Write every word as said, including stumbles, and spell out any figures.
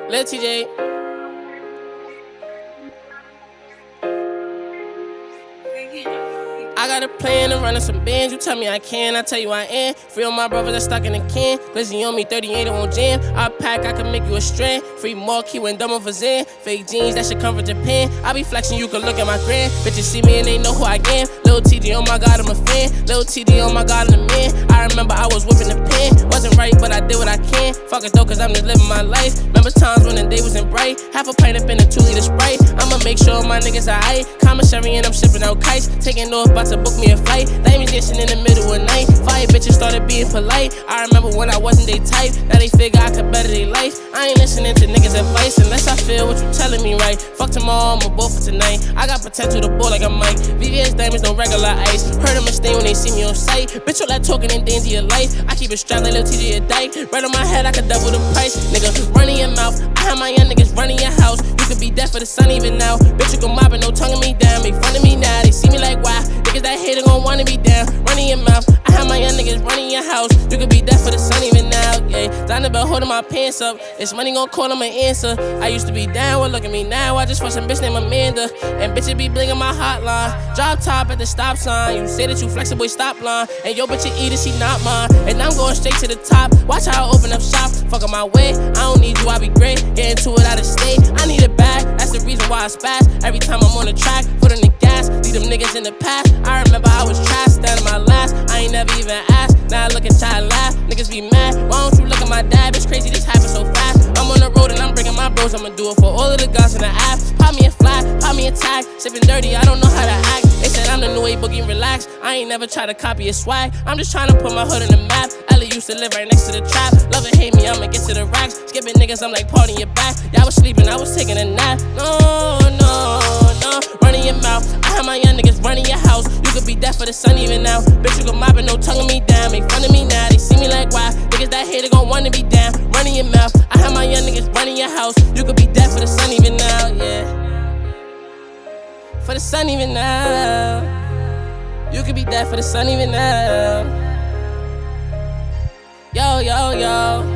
Lil T J. I got a plan to run some bands. You tell me I can, I tell you I am. Free all my brothers that stuck in a can. Glizzy on me, thirty-eight on jam. I pack, I can make you a strand. Free marquee when dumb for Zan. Fake jeans, that should come from Japan. I be flexing, you can look at my gram. Bitches see me and they know who I am. Lil T J, oh my god, I'm a fan. Lil T J, oh my god, I'm a man. I remember I was whipping the pen. Wasn't right, but I did what I can. Fuck it though, cause I'm just living my life. Remember times when the day wasn't bright. Half a pint up in a two liter Sprite. I'ma make sure my niggas are aight. Commissary and I'm shipping out kites. Taking off, about to book me a flight. Diamonds dancing in the middle of night. Fire bitches started being polite. I remember when I wasn't they type. Now they figure I could better their life. I ain't listening to niggas' advice unless I feel what you telling me right. Fuck tomorrow, I'ma both for tonight. I got potential to ball like a Mike. V V S diamonds, no regular ice. Heard them a stain when they see me on sight. Bitch, all that talking in danger your life. I keep it strapped like Lil T J a dyke. Right on my head, I could double the price. Nigga, running your mouth. I have my young niggas running your house. You could be dead for the sun even now. Bitch, you can mop it, no tonguing me down. Make fun of me now, they see me like why. Niggas that hate gon' wanna be down. Running your mouth. I have my young niggas running your house. You could be dead for the sun even now. Yeah, down the belt holding my pants up. It's money gon' call him an answer. I used to be down, well look at me now. I just want some bitch named Amanda. And bitches be blingin' my hotline. Drop top at the stop sign. You say that you flexible, boy, stop line. And yo bitch you eat it, she not mine. And I'm going straight to the top. Watch how I open up shop. Fuck on my way. I don't need you, I be great. Get into it out of state. I need it back. That's the reason why I spaz. Every time I'm on the track, put in the gas. Leave them niggas in the past. I remember I was trash, down to my last. I ain't never even asked. Now I look and try to laugh. Niggas be mad. Why don't you look at my dad? It's crazy this happened so fast. I'm on the road and I'm bringing my bros. I'ma do it for all of the guys in the app. Pop me a fly, pop me a tag. Sipping dirty, I don't know how to act. They said I'm the new age boogie, relax. I ain't never try to copy a swag. I'm just trying to put my hood in the map. Ellie used to live right next to the trap. Love it, hate me, I'ma get to the racks. Skipping niggas, I'm like partying your back. Y'all was sleeping, I was taking a nap. No, no, no. Running your mouth. I have my young niggas running your house. You could be dead for the sun even now. Bitch, you can mop it, no tonguing me down. Make fun of me now, they see me like why. Niggas that hate it gon' wanna be down. Running your mouth. I have my young niggas running your house. You could be dead for the sun even now, yeah. For the sun even now. You could be dead for the sun even now. Yo, yo, yo.